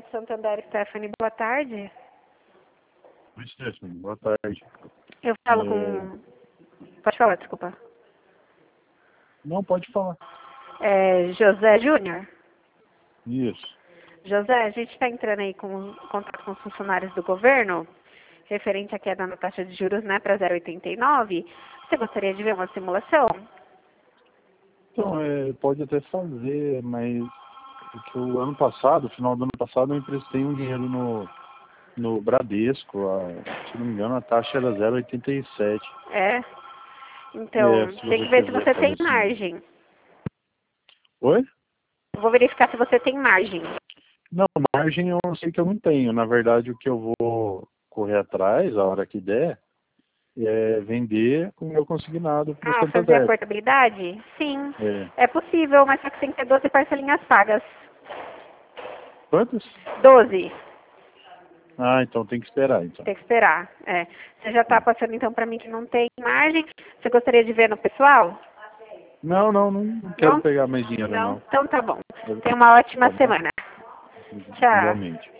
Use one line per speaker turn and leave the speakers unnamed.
Banco Santander, Stephanie, boa tarde.
Oi, Stephanie, boa tarde.
Eu falo com... Pode falar, desculpa.
Não, pode falar.
José Júnior?
Isso.
José, a gente está entrando aí com contato com os funcionários do governo, referente à queda na taxa de juros, né, para 0,89. Você gostaria de ver uma simulação?
Então, pode até fazer, mas porque o ano passado, final do ano passado, eu emprestei um dinheiro no Bradesco. Se não me engano, a taxa era 0,87.
Então,
Se
tem
você
que ver se
quiser
você
fazer
tem
assim.
margem.
Oi?
Eu vou verificar se você tem margem.
Não, margem eu sei que eu não tenho. Na verdade, o que eu vou correr atrás, a hora que der, é vender o meu consignado para o
Fazer a
Santander.
portabilidade? Sim,
É.
é possível, mas só que tem que ter 12 parcelinhas pagas.
Quantos?
12.
Ah, então tem que esperar, então.
Tem que esperar. Você já está passando então para mim que não tem margem. Você gostaria de ver no pessoal?
Não quero pegar mais dinheiro,
Não?
não.
Então tá bom. Tenha uma ótima
Tá bom?
semana. Tchau.
Igualmente.